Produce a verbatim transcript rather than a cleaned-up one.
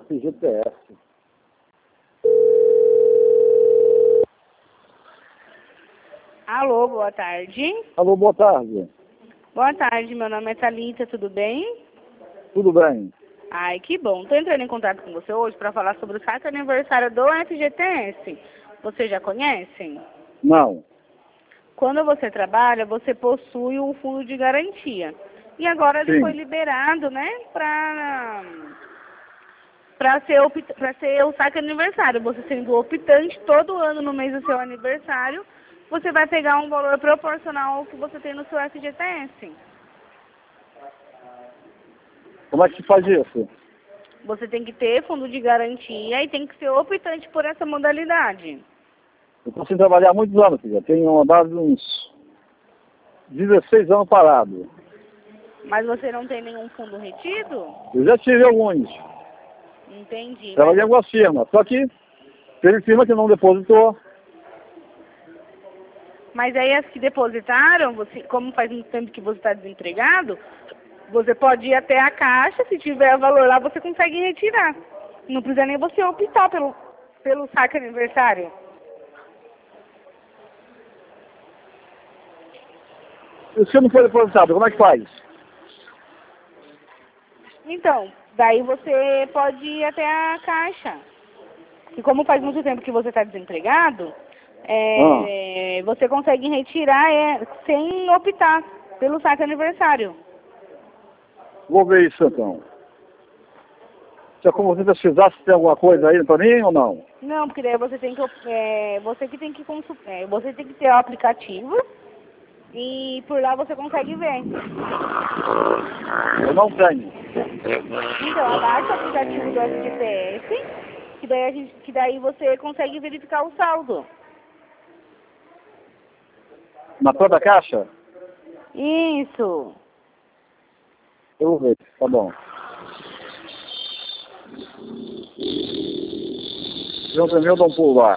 F G T S. Alô, boa tarde. Alô, boa tarde. Boa tarde, meu nome é Thalita, tudo bem? Tudo bem? Ai, que bom. Estou entrando em contato com você hoje para falar sobre o saque aniversário do F G T S. Você já conhece? Não. Quando você trabalha, você possui um fundo de garantia. E agora ele Sim. foi liberado, né, para para ser, opt... para ser o saque aniversário. Você sendo optante, todo ano no mês do seu aniversário, você vai pegar um valor proporcional ao que você tem no seu F G T S. Como é que se faz isso? Você tem que ter fundo de garantia e tem que ser optante por essa modalidade. Eu estou sem trabalhar há muitos anos, filha. Tenho uma base de uns dezesseis anos parado. Mas você não tem nenhum fundo retido? Eu já tive alguns. Entendi. Trabalhei em algumas firmas. Só que teve firma que não depositou. Mas aí as que depositaram, você, como faz muito tempo que você está desempregado, você pode ir até a caixa, se tiver valor lá, você consegue retirar. Não precisa nem você optar pelo, pelo saque aniversário. E se não for depositado, como é que faz? Então, daí você pode ir até a caixa. E como faz muito tempo que você está desempregado, é, ah. você consegue retirar é, sem optar pelo saque aniversário. Vou ver isso então. Se como você pesquisar se tem alguma coisa aí para mim ou não? Não, porque daí você tem que é, você que tem que consultar, é, você tem que ter o aplicativo e por lá você consegue ver. Eu não tenho. Então, abaixa o aplicativo do F G T S, que daí, a gente, que daí você consegue verificar o saldo. Na própria caixa? Isso. Eu vou ver, tá bom. Se não tem meu, dá um pulo lá.